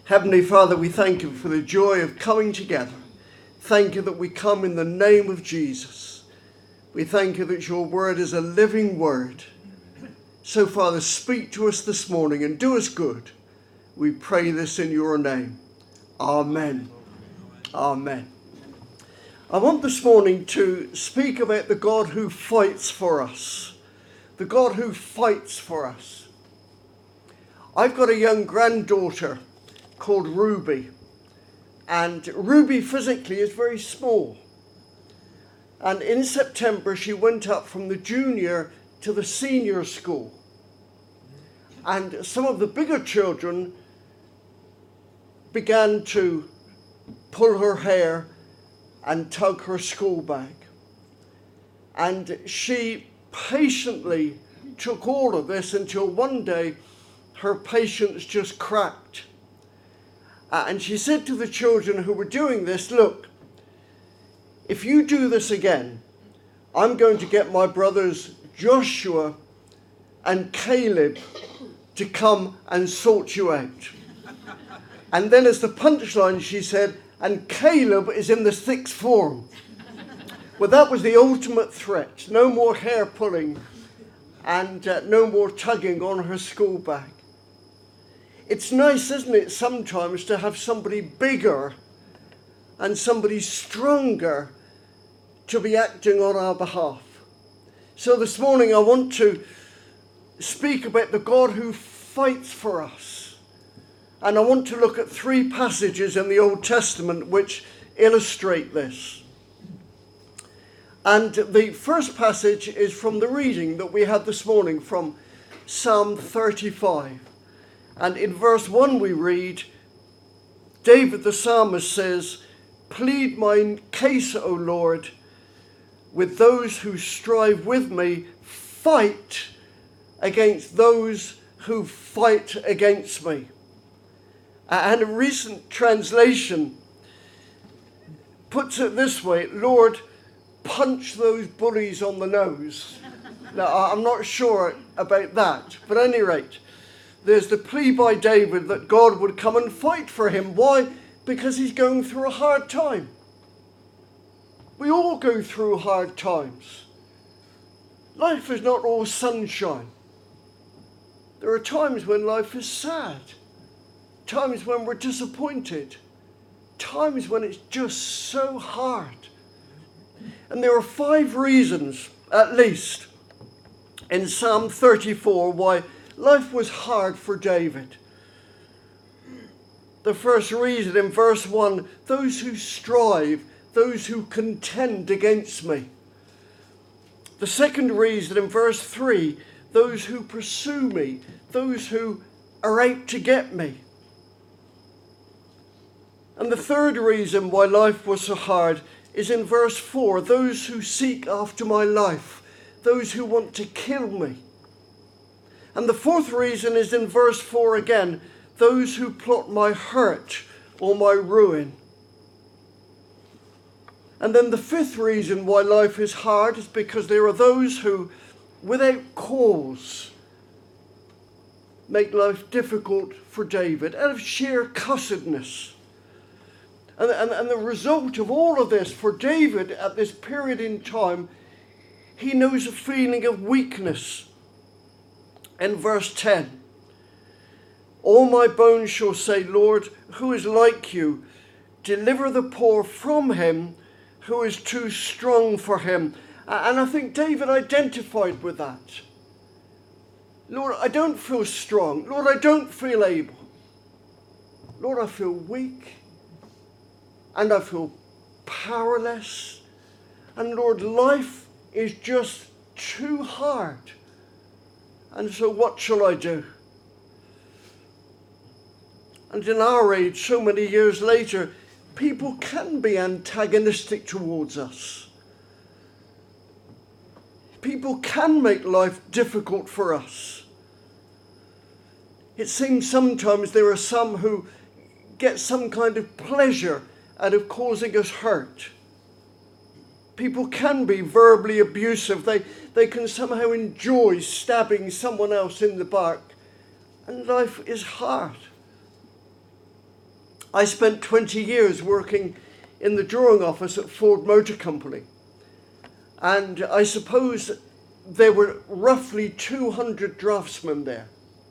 Heavenly Father, we thank you for the joy of coming together. Thank you that we come in the name of Jesus. We thank you that your word is a living word. So, Father, speak to us this morning and do us good. We pray this in your name. Amen. Amen. I want this morning to speak about the God who fights for us. The God who fights for us. I've got a young granddaughter called Ruby. And Ruby physically is very small. And in September, she went up from the junior to the senior school. And some of the bigger children began to pull her hair and tug her school bag. And she patiently took all of this until one day her patience just cracked. And she said to the children who were doing this, look, if you do this again, I'm going to get my brothers Joshua and Caleb to come and sort you out. And then as the punchline, she said, and Caleb is in the sixth form. Well, that was the ultimate threat. No more hair pulling and no more tugging on her school bag. It's nice, isn't it, sometimes to have somebody bigger and somebody stronger to be acting on our behalf. So this morning I want to speak about the God who fights for us. And I want to look at three passages in the Old Testament which illustrate this. And the first passage is from the reading that we had this morning from Psalm 35. And in verse 1 we read, David the psalmist says, plead my case, O Lord, with those who strive with me, fight against those who fight against me. And a recent translation puts it this way, Lord, punch those bullies on the nose. Now, I'm not sure about that, but at any rate, there's the plea by David that God would come and fight for him. Why? Because he's going through a hard time. We all go through hard times. Life is not all sunshine. There are times when life is sad. Times when we're disappointed. Times when it's just so hard. And there are 5 reasons, at least, in Psalm 34 why life was hard for David. The first reason in verse 1, those who strive, those who contend against me. The second reason in verse 3, those who pursue me, those who are out to get me. And the third reason why life was so hard is in verse 4, those who seek after my life, those who want to kill me. And the fourth reason is in verse 4 again, those who plot my hurt or my ruin. And then the fifth reason why life is hard is because there are those who, without cause, make life difficult for David out of sheer cussedness. And the result of all of this for David at this period in time, he knows a feeling of weakness. In verse 10, all my bones shall say, Lord, who is like you? Deliver the poor from him who is too strong for him. And I think David identified with that. Lord, I don't feel strong. Lord, I don't feel able. Lord, I feel weak. And I feel powerless. And Lord, life is just too hard. And so what shall I do? And in our age, so many years later, people can be antagonistic towards us. People can make life difficult for us. It seems sometimes there are some who get some kind of pleasure out of causing us hurt. People can be verbally abusive. They can somehow enjoy stabbing someone else in the back. And life is hard. I spent 20 years working in the drawing office at Ford Motor Company. And I suppose there were roughly 200 draftsmen there.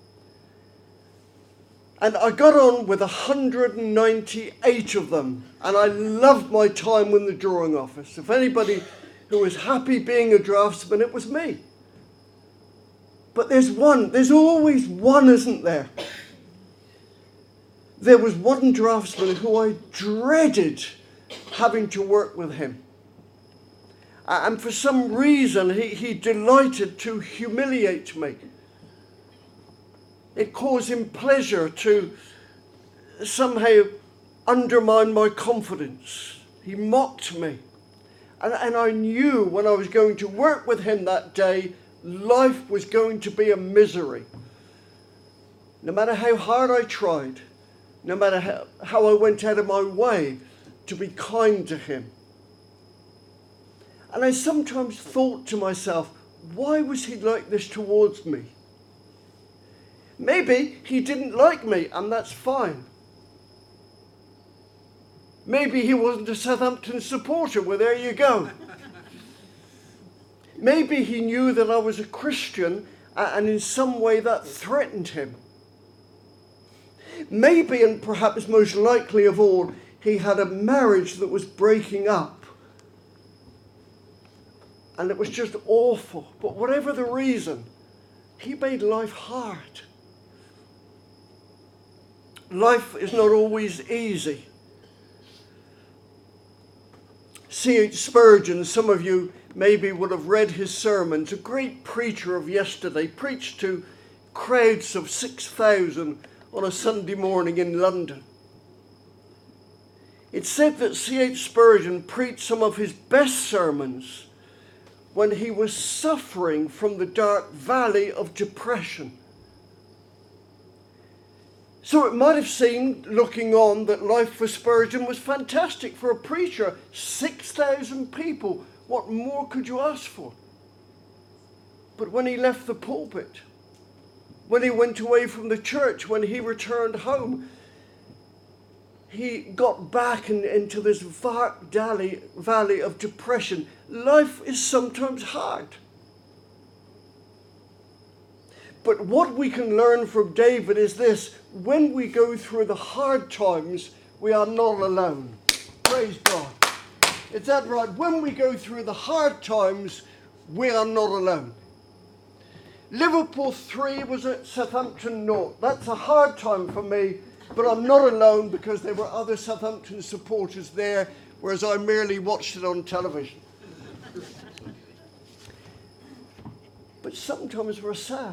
And I got on with 198 of them. And I loved my time in the drawing office. If anybody who was happy being a draftsman, it was me. But there's always one, isn't there? There was one draftsman who I dreaded having to work with him. And for some reason, he delighted to humiliate me. It caused him pleasure to somehow undermine my confidence. He mocked me. And I knew when I was going to work with him that day, life was going to be a misery. No matter how hard I tried, no matter how I went out of my way to be kind to him. And I sometimes thought to myself, why was he like this towards me? Maybe he didn't like me, and that's fine. Maybe he wasn't a Southampton supporter. Well, there you go. Maybe he knew that I was a Christian, and in some way that threatened him. Maybe, and perhaps most likely of all, he had a marriage that was breaking up. And it was just awful. But whatever the reason, he made life hard. Life is not always easy. C.H. Spurgeon, some of you maybe would have read his sermons, a great preacher of yesterday, preached to crowds of 6,000 on a Sunday morning in London. It's said that C.H. Spurgeon preached some of his best sermons when he was suffering from the dark valley of depression. So it might have seemed, looking on, that life for Spurgeon was fantastic for a preacher. 6,000 people. What more could you ask for? But when he left the pulpit, when he went away from the church, when he returned home, he got back into this dark valley of depression. Life is sometimes hard. But what we can learn from David is this: when we go through the hard times, we are not alone. Praise God. Is that right? When we go through the hard times, we are not alone. Liverpool 3 was at Southampton 0. That's a hard time for me, but I'm not alone because there were other Southampton supporters there, whereas I merely watched it on television. But sometimes we're sad.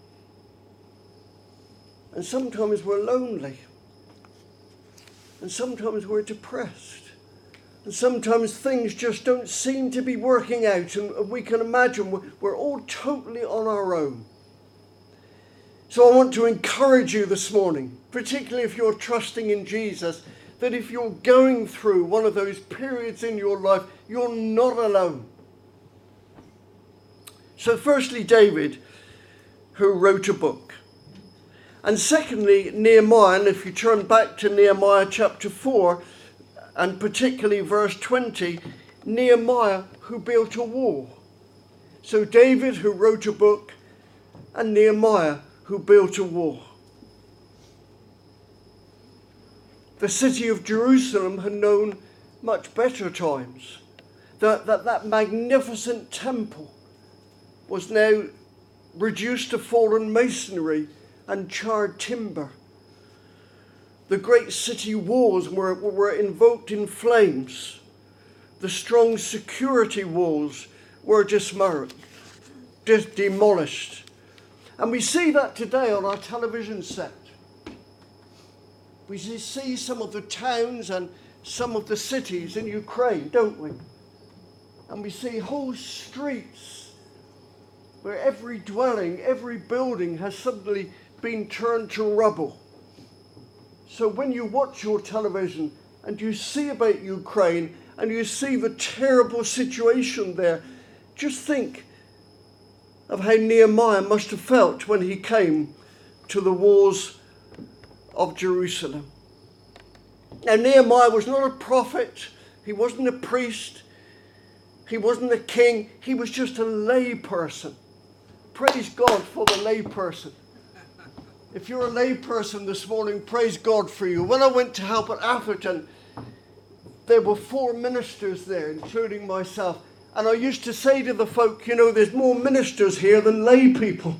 And sometimes we're lonely. And sometimes we're depressed. And sometimes things just don't seem to be working out. And we can imagine we're all totally on our own. So I want to encourage you this morning, particularly if you're trusting in Jesus, that if you're going through one of those periods in your life, you're not alone. So firstly, David, who wrote a book. And secondly, Nehemiah, and if you turn back to Nehemiah chapter 4, and particularly verse 20, Nehemiah, who built a wall. So David, who wrote a book, and Nehemiah, who built a wall. The city of Jerusalem had known much better times. That magnificent temple was now reduced to fallen masonry and charred timber. The great city walls were invoked in flames. The strong security walls were demolished. And we see that today on our television set. We see some of the towns and some of the cities in Ukraine, don't we? And we see whole streets where every dwelling, every building has suddenly been turned to rubble. So when you watch your television and you see about Ukraine and you see the terrible situation there, just think of how Nehemiah must have felt when he came to the walls of Jerusalem. Now Nehemiah was not a prophet, he wasn't a priest, he wasn't a king, he was just a lay person. Praise God for the lay person. If you're a lay person this morning, praise God for you. When I went to help at Atherton, there were 4 ministers there, including myself. And I used to say to the folk, you know, there's more ministers here than lay people.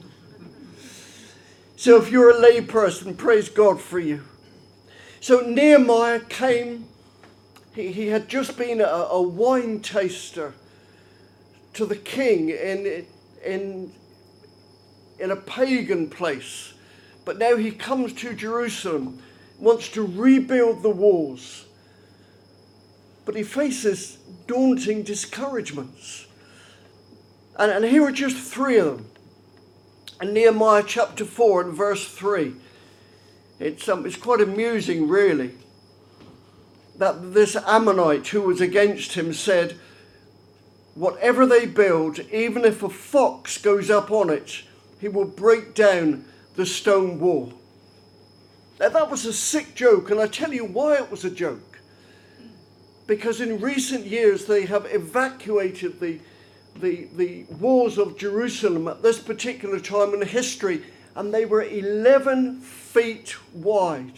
So if you're a lay person, praise God for you. So Nehemiah came, he had just been a wine taster to the king in a pagan place. But now he comes to Jerusalem, wants to rebuild the walls. But he faces daunting discouragements. And here are just 3 of them. In Nehemiah chapter 4 and verse 3. It's quite amusing, really, that this Ammonite who was against him said, whatever they build, even if a fox goes up on it, he will break down the stone wall. Now that was a sick joke, and I tell you why it was a joke. Because in recent years they have evacuated the walls of Jerusalem at this particular time in history, and they were 11 feet wide.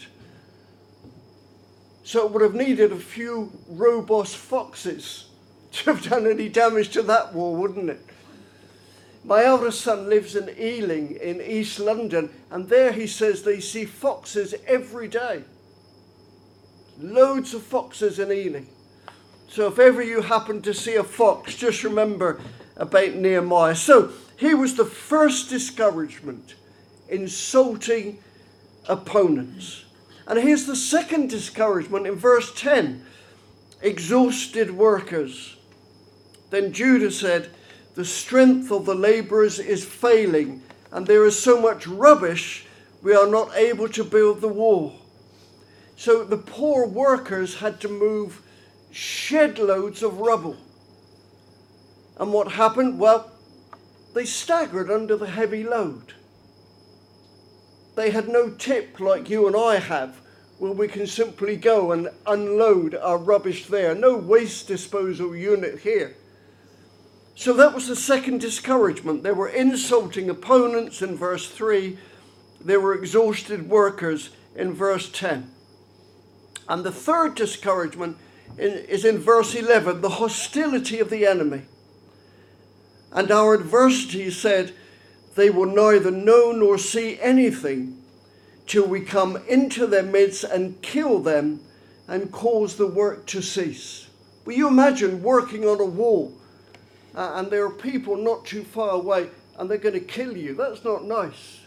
So it would have needed a few robust foxes to have done any damage to that wall, wouldn't it? My eldest son lives in Ealing in East London, and there he says they see foxes every day. Loads of foxes in Ealing. So if ever you happen to see a fox, just remember about Nehemiah. So here was the first discouragement, insulting opponents. And here's the second discouragement in verse 10, exhausted workers. Then Judah said, the strength of the laborers is failing, and there is so much rubbish, we are not able to build the wall. So the poor workers had to move shed loads of rubble. And what happened? Well, they staggered under the heavy load. They had no tip like you and I have, where we can simply go and unload our rubbish there. No waste disposal unit here. So that was the second discouragement. There were insulting opponents in verse 3. There were exhausted workers in verse 10. And the third discouragement is in verse 11, the hostility of the enemy. And our adversity said, they will neither know nor see anything till we come into their midst and kill them and cause the work to cease. Will you imagine working on a wall and there are people not too far away and they're going to kill you? That's not nice.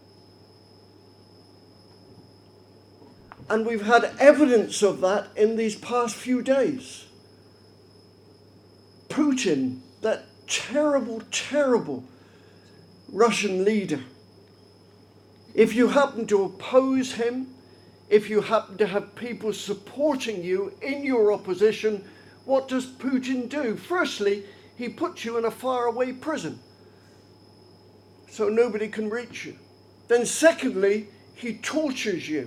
And we've had evidence of that in these past few days. Putin, that terrible, terrible Russian leader. If you happen to oppose him, if you happen to have people supporting you in your opposition, what does Putin do? Firstly, he puts you in a faraway prison so nobody can reach you. Then secondly, he tortures you.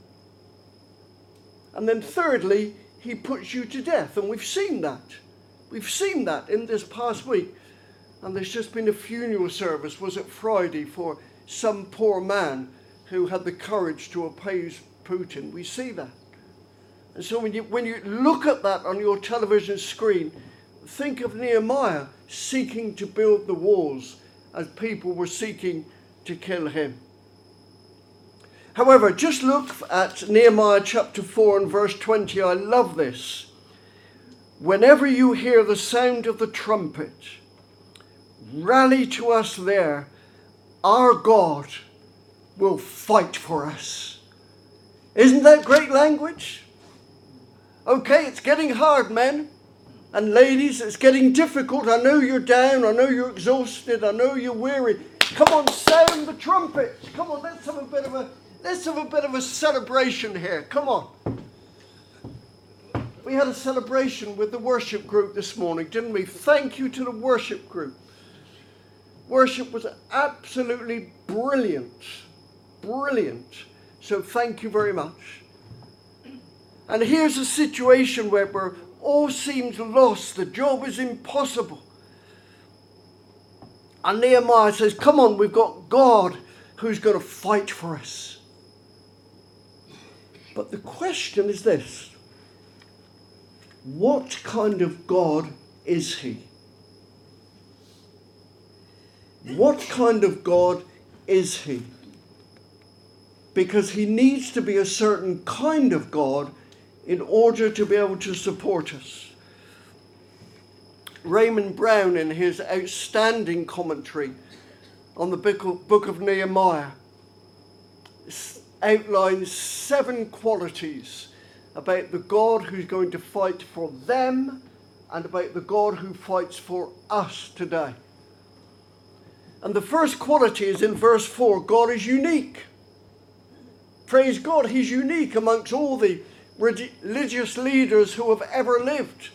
And then thirdly, he puts you to death. And we've seen that. We've seen that in this past week. And there's just been a funeral service, was it Friday, for some poor man who had the courage to oppose Putin. We see that. And so when you look at that on your television screen, think of Nehemiah seeking to build the walls as people were seeking to kill him. However, just look at Nehemiah chapter 4 and verse 20. I love this. Whenever you hear the sound of the trumpet, rally to us there. Our God will fight for us. Isn't that great language? Okay, it's getting hard, men and ladies. It's getting difficult. I know you're down. I know you're exhausted. I know you're weary. Come on, sound the trumpet. Come on, let's have a bit of a celebration here. Come on. We had a celebration with the worship group this morning, didn't we? Thank you to the worship group. Worship was absolutely brilliant. Brilliant. So thank you very much. And here's a situation where all seems lost. The job is impossible. And Nehemiah says, come on, we've got God who's going to fight for us. But the question is this: what kind of God is he? What kind of God is he? Because he needs to be a certain kind of God in order to be able to support us. Raymond Brown, in his outstanding commentary on the book of Nehemiah, outlines 7 qualities about the God who's going to fight for them and about the God who fights for us today. And the first quality is in verse 4. God is unique. Praise God, he's unique amongst all the religious leaders who have ever lived.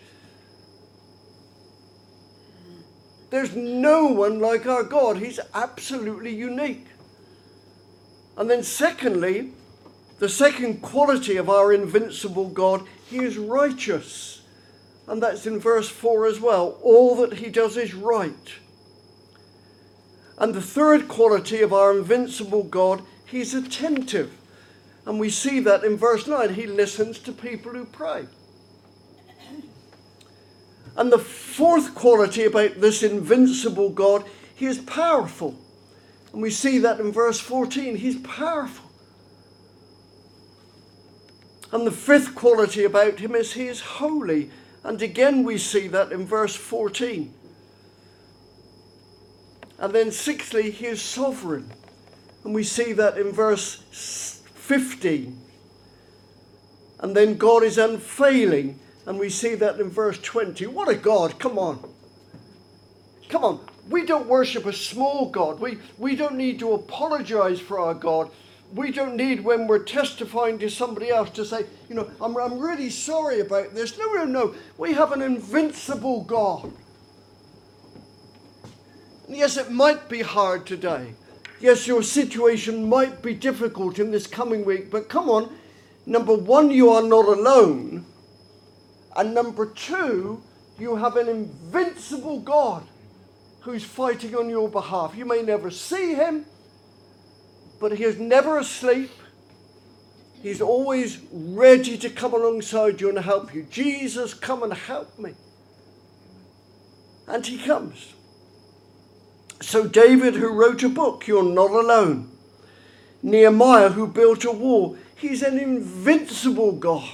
There's no one like our God. He's absolutely unique. And then secondly, the second quality of our invincible God, he is righteous. And that's in verse 4 as well. All that he does is right. And the third quality of our invincible God, he's attentive. And we see that in verse 9. He listens to people who pray. And the fourth quality about this invincible God, he is powerful. And we see that in verse 14. He's powerful. And the fifth quality about him is he is holy. And again we see that in verse 14. And then sixthly, he is sovereign. And we see that in verse 15. And then God is unfailing. And we see that in verse 20. What a God, come on. Come on, we don't worship a small God. We don't need to apologize for our God. We don't need, when we're testifying to somebody else, to say, you know, I'm really sorry about this. No. We have an invincible God. Yes, it might be hard today. Yes, your situation might be difficult in this coming week. But come on, number one, you are not alone. And number two, you have an invincible God who's fighting on your behalf. You may never see him, but he is never asleep. He's always ready to come alongside you and help you. Jesus, come and help me. And he comes. So David, who wrote a book, you're not alone. Nehemiah, who built a wall, he's an invincible God.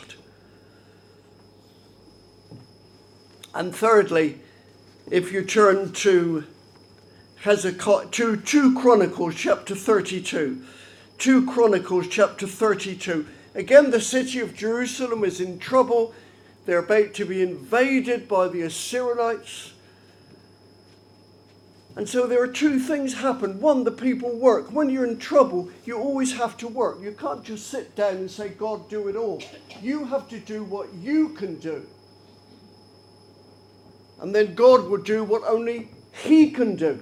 And thirdly, if you turn to Hezekiah, to 2 Chronicles chapter 32. 2 Chronicles chapter 32. Again, the city of Jerusalem is in trouble. They're about to be invaded by the Assyrians. And so there are 2 things happen. One, the people work. When you're in trouble, you always have to work. You can't just sit down and say, God, do it all. You have to do what you can do. And then God will do what only he can do.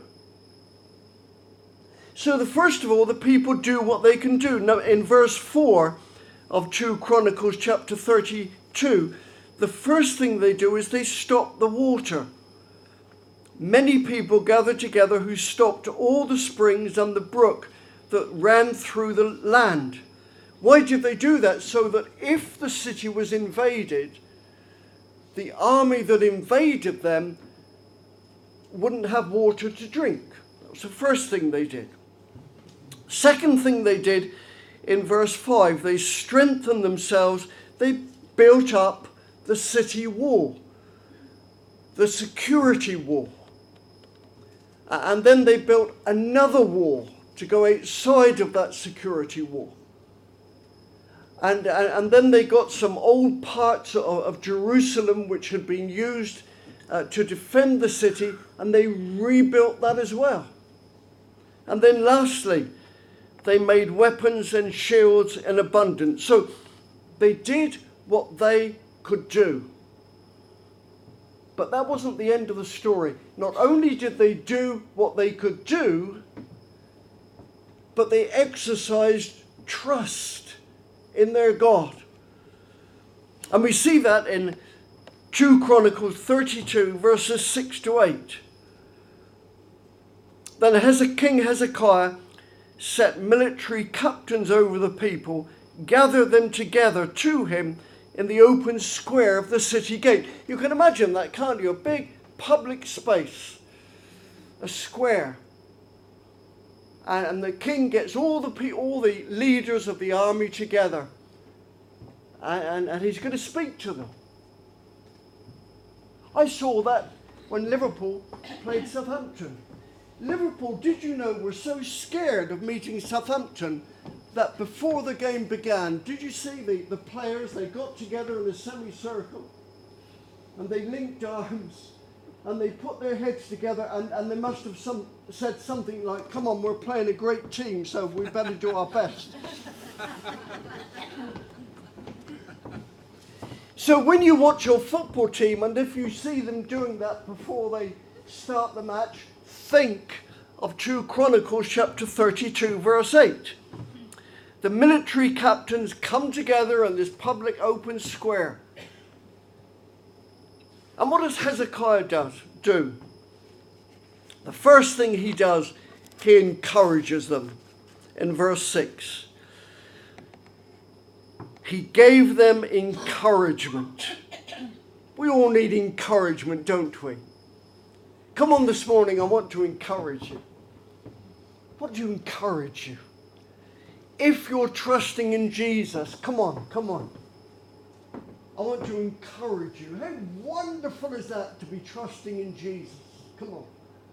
So first of all, the people do what they can do. Now, in verse 4 of 2 Chronicles chapter 32, the first thing they do is they stop the water. Many people gathered together who stopped all the springs and the brook that ran through the land. Why did they do that? So that if the city was invaded, the army that invaded them wouldn't have water to drink. That was the first thing they did. Second thing they did in verse 5, they strengthened themselves. They built up the city wall, the security wall. And then they built another wall to go outside of that security wall. And then they got some old parts of Jerusalem which had been used to defend the city, and they rebuilt that as well. And then lastly, they made weapons and shields in abundance. So they did what they could do. But that wasn't the end of the story. Not only did they do what they could do, but they exercised trust in their God. And we see that in 2 Chronicles 32, verses 6 to 8. Then King Hezekiah set military captains over the people, gathered them together to him in the open square of the city gate. You can imagine that, can't you? A big public space, a square. And the king gets all the leaders of the army together. And he's going to speak to them. I saw that when Liverpool played Southampton. Liverpool, did you know, were so scared of meeting Southampton that before the game began, did you see the players, they got together in a semicircle and they linked arms and they put their heads together and they must have said something like, come on, we're playing a great team, so we better do our best. So when you watch your football team, and if you see them doing that before they start the match, think of 2 Chronicles chapter 32, verse 8. The military captains come together in this public open square. And what does Hezekiah do? The first thing he does, he encourages them in verse 6. He gave them encouragement. We all need encouragement, don't we? Come on this morning, I want to encourage you. What do you encourage you? If you're trusting in Jesus, come on. I want to encourage you. How wonderful is that to be trusting in Jesus? Come on.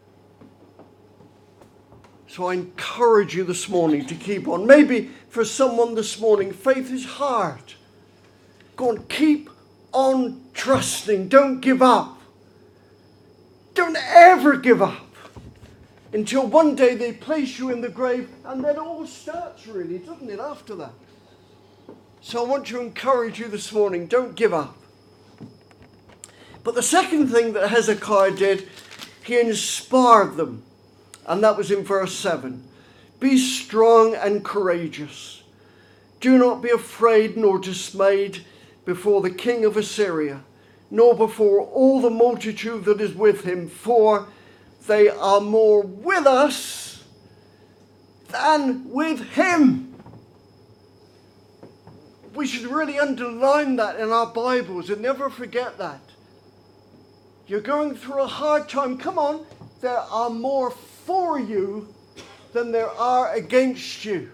So I encourage you this morning to keep on. Maybe for someone this morning, faith is hard. Go on, keep on trusting. Don't give up. Don't ever give up. Until one day they place you in the grave, and then it all starts really, doesn't it, after that? So I want to encourage you this morning, don't give up. But the second thing that Hezekiah did, he inspired them. And that was in verse 7. Be strong and courageous. Do not be afraid nor dismayed before the king of Assyria, nor before all the multitude that is with him, for they are more with us than with him. We should really underline that in our Bibles and never forget that. You're going through a hard time. Come on, there are more for you than there are against you.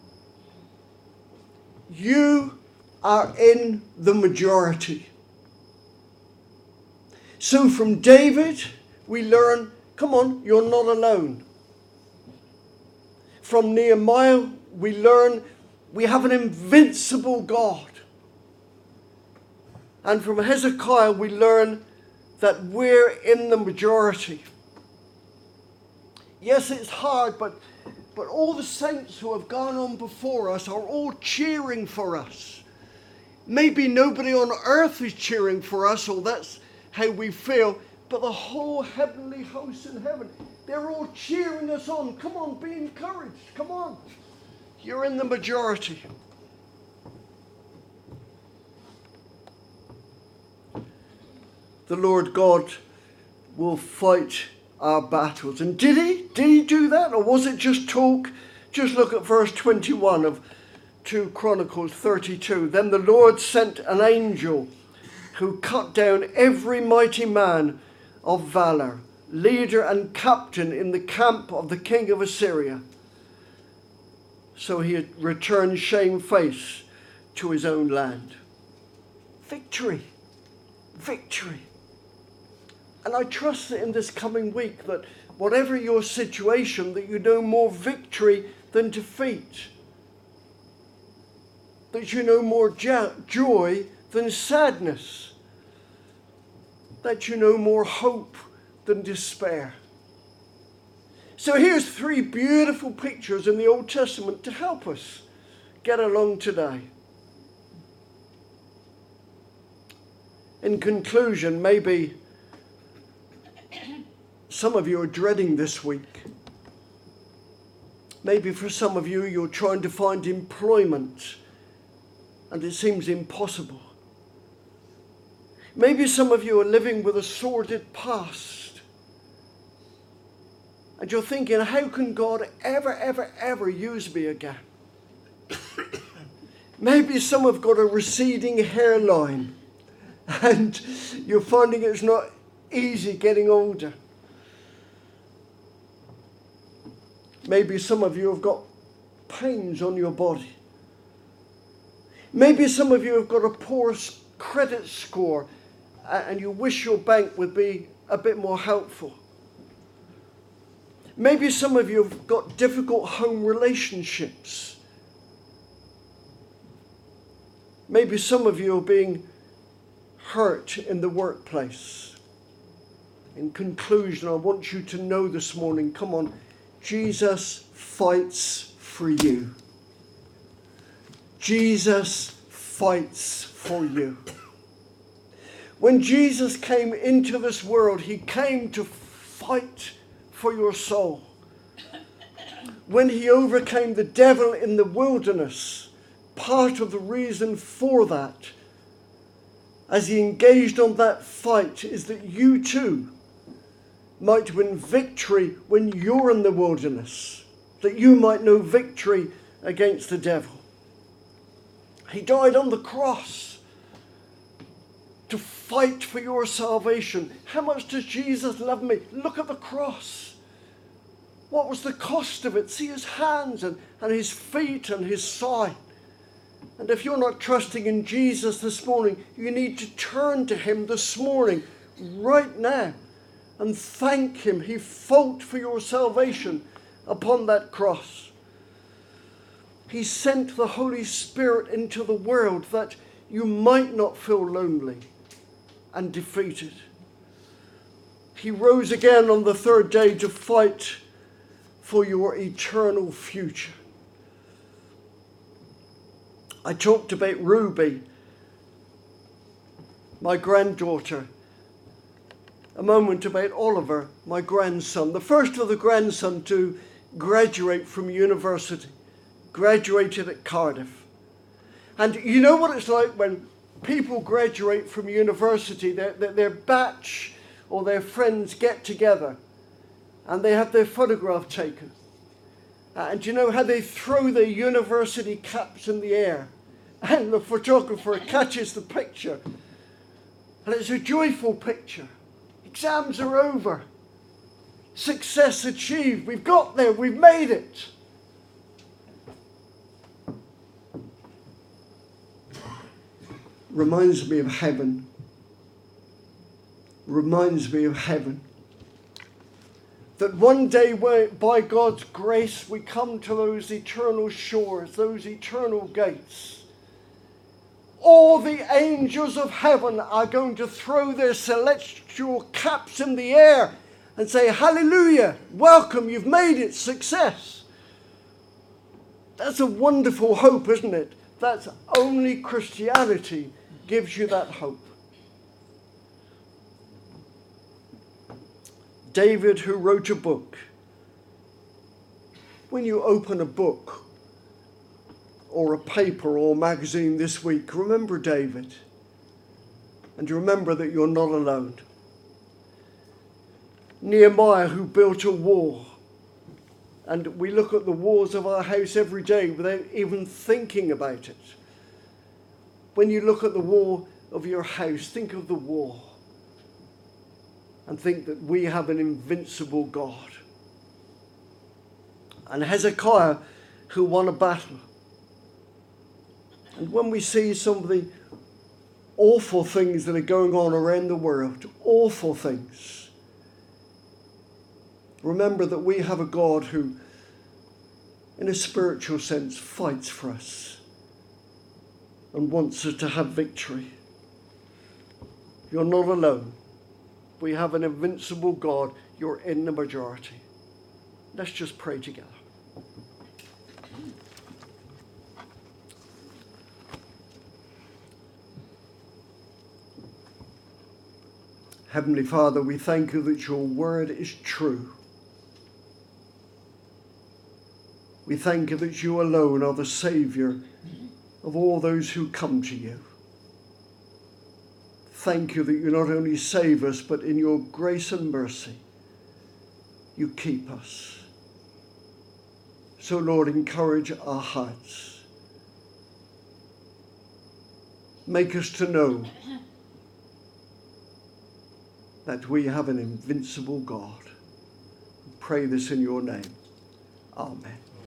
You are in the majority. So from David, we learn, come on, you're not alone. From Nehemiah, we learn we have an invincible God. And from Hezekiah, we learn that we're in the majority. Yes, it's hard, but all the saints who have gone on before us are all cheering for us. Maybe nobody on earth is cheering for us, or that's how we feel, but the whole heavenly host in heaven, they're all cheering us on. Come on, be encouraged. Come on. You're in the majority. The Lord God will fight our battles. And did he? Did he do that? Or was it just talk? Just look at verse 21 of 2 Chronicles 32. Then the Lord sent an angel who cut down every mighty man of valor, leader and captain in the camp of the king of Assyria. So he returned shamefaced to his own land. Victory. Victory. And I trust that in this coming week that whatever your situation, that you know more victory than defeat. That you know more joy than sadness. That you know more hope than despair. So here's 3 beautiful pictures in the Old Testament to help us get along today. In conclusion, maybe some of you are dreading this week. Maybe for some of you, you're trying to find employment and it seems impossible. Maybe some of you are living with a sordid past. And you're thinking, how can God ever use me again? Maybe some have got a receding hairline and you're finding it's not easy getting older. Maybe some of you have got pains on your body. Maybe some of you have got a poor credit score and you wish your bank would be a bit more helpful. Maybe some of you have got difficult home relationships. Maybe some of you are being hurt in the workplace. In conclusion, I want you to know this morning, come on, Jesus fights for you. Jesus fights for you. When Jesus came into this world, he came to fight for your soul. When he overcame the devil in the wilderness, part of the reason for that, as he engaged on that fight, is that you too might win victory when you're in the wilderness, that you might know victory against the devil. He died on the cross to fight for your salvation. How much does Jesus love me? Look at the cross. What was the cost of it? See his hands and his feet and his side. And if you're not trusting in Jesus this morning, you need to turn to him this morning, right now, and thank him. He fought for your salvation upon that cross. He sent the Holy Spirit into the world that you might not feel lonely and defeated. He rose again on the third day to fight for your eternal future. I talked about Ruby, my granddaughter, a moment about Oliver, my grandson, the first of the grandson to graduate from university, graduated at Cardiff. And you know what it's like when people graduate from university, their batch or their friends get together and they have their photograph taken. And you know how they throw their university caps in the air and the photographer catches the picture. And it's a joyful picture. Exams are over. Success achieved. We've got there. We've made it. Reminds me of heaven. Reminds me of heaven. That one day, by God's grace, we come to those eternal shores, those eternal gates. All the angels of heaven are going to throw their celestial caps in the air and say, hallelujah, welcome, you've made it, success. That's a wonderful hope, isn't it? That's only Christianity gives you that hope. David, who wrote a book. When you open a book or a paper or a magazine this week, remember David. And remember that you're not alone. Nehemiah, who built a wall. And we look at the walls of our house every day without even thinking about it. When you look at the wall of your house, think of the wall. And think that we have an invincible God. And Hezekiah, who won a battle. And when we see some of the awful things that are going on around the world, awful things, remember that we have a God who, in a spiritual sense, fights for us and wants us to have victory. You're not alone. We have an invincible God. You're in the majority. Let's just pray together. Heavenly Father, we thank you that your word is true. We thank you that you alone are the Saviour of all those who come to you. thank you that you not only save us, but in your grace and mercy, you keep us. So, Lord, encourage our hearts. Make us to know that we have an invincible God. We pray this in your name. Amen.